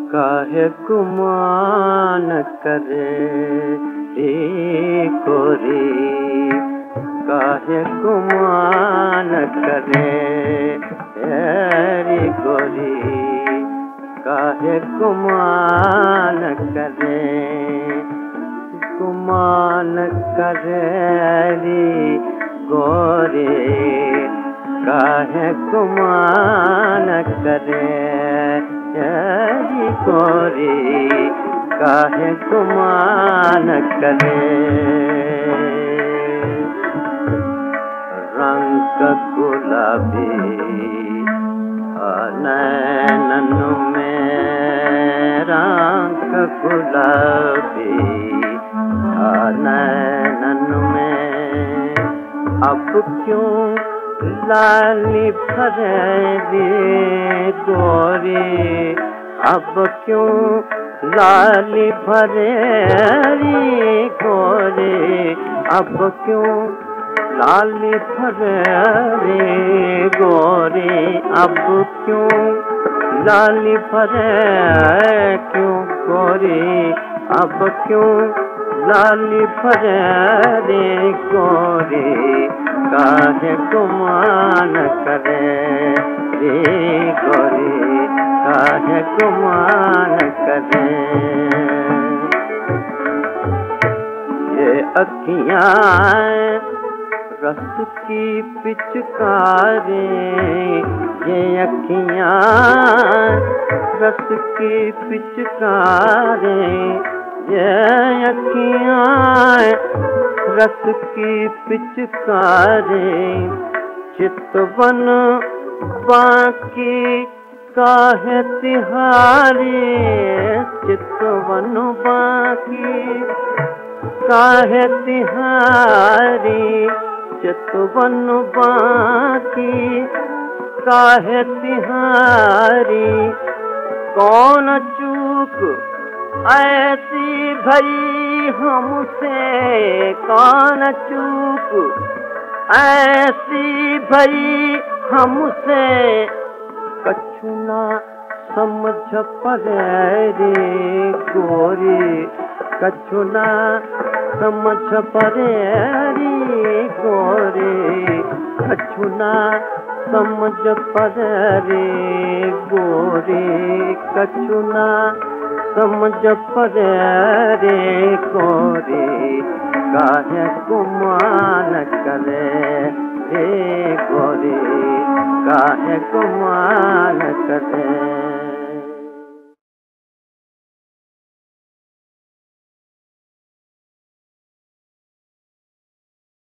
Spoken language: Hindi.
काहे गुमान करे रे गोरी, काहे गुमान करे रे गोरी, काहे गुमान करे, गुमान करे रे गोरी, काहे गुमान करे रे गोरी, काहे गुमान करे। रंग गुलाबी नैनन में, रंग गुलाबी नैनन में, अब क्यों लाली भरे रे गोरी, अब क्यों लाली भरे रे गोरी, अब क्यों लाली भरे रे गोरी, अब क्यों लाली भरे, क्यों गोरी, अब क्यों लाली भरे रे गोरी, काहे गुमान करे रे गोरी, काहे गुमान करे। ये अखियाँ रस की पिचकारे, ये अखियाँ रस की पिचकारे, ये अखियाँ रस की पिचकारे, चितवन बाकी काहे तिहारी, चितवन बाकी काहे तिहारी, चितवन बाकी काहे तिहारी, कौन चूक ऐसी भई हमसे, कौन चूक ऐसी भई हमसे, कछु ना समझ पड़े रे गोरी, कछु ना समझ पड़े रे गोरी, कछु ना समझ पड़े रे गोरी, कछु ना समझ पड़े रे गोरी, काहे गुमान करे रे गोरी, काहे गुमान करे।